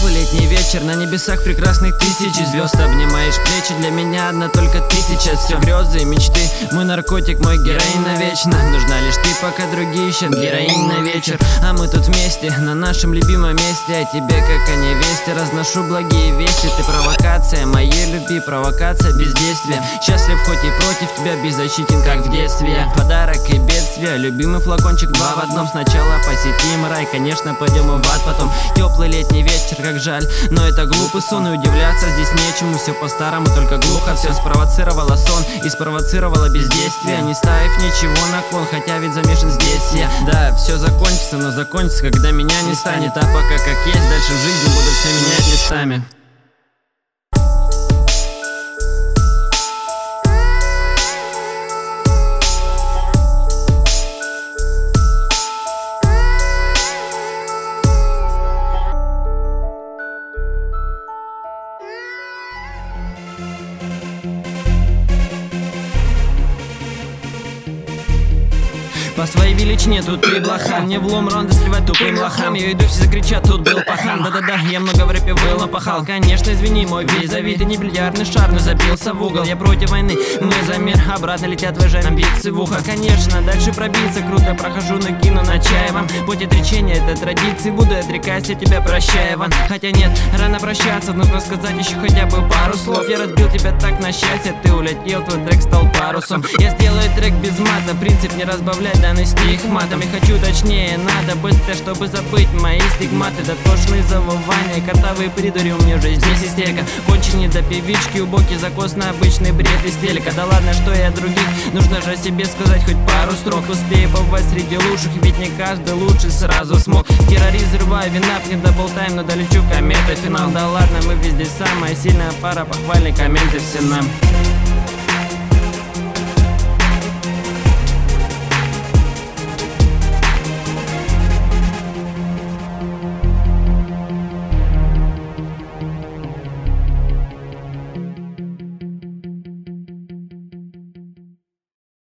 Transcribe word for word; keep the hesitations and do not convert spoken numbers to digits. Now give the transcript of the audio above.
Теплый летний вечер, на небесах прекрасных тысячи звезд. Обнимаешь плечи, для меня одна только ты сейчас. Все грезы и мечты, мой наркотик, мой героин навечно. Нужна лишь ты, пока другие ищут героин на вечер. А мы тут вместе, на нашем любимом месте. А тебе, как о невесте, разношу благие вести. Ты провокация моей любви, провокация бездействия. Счастлив хоть и против тебя, беззащитен, как в детстве. Подарок и бедствие, любимый флакончик два в одном. Сначала посетим рай, конечно, пойдем в ад потом. Теплый летний вечер, как жаль, но это глупый сон. И удивляться здесь нечему, все по-старому, только глухо. Все спровоцировало сон и спровоцировало бездействие, не ставив ничего на кон, хотя ведь замешан здесь я. Да, все закончится, но закончится, когда меня не станет. А пока как есть, дальше в жизни буду все менять местами. По своей величине тут ты блоха, мне в лом ронда сливать тупым лохам. Я иду, все закричат, тут был пахан. Да-да-да, я много в рэпе был, напахал. Конечно, извини, мой визави, ты не бильярдный шар, но забился в угол. Я против войны, мы за мир, обратно летят твои амбиции в ухо. Конечно, дальше пробиться круто, прохожу на кино на Чаевом. Путь отречения, это традиции, буду отрекаясь, я тебя прощаю, Ван. Хотя нет, рано прощаться, нужно сказать еще хотя бы пару слов. Я разбил тебя так на счастье, ты улетел, твой трек стал парусом. Я сделаю трек без мата, принцип не разбавлять данный стих матом. И хочу точнее, надо быстро, чтобы забыть мои стигматы. Дотошные завывания, картавые придури, у меня уже здесь истерика. Кончи не до певички, убокий закос на обычный бред из телека. Да ладно, что я других, нужно же себе сказать хоть пару строк. Успею побывать среди лучших, ведь не каждый лучше сразу смог. Террорист, взрываю винап, не даблтайм, но долечу комета финал. Да ладно, мы везде самая сильная пара, похвальные комменты все нам.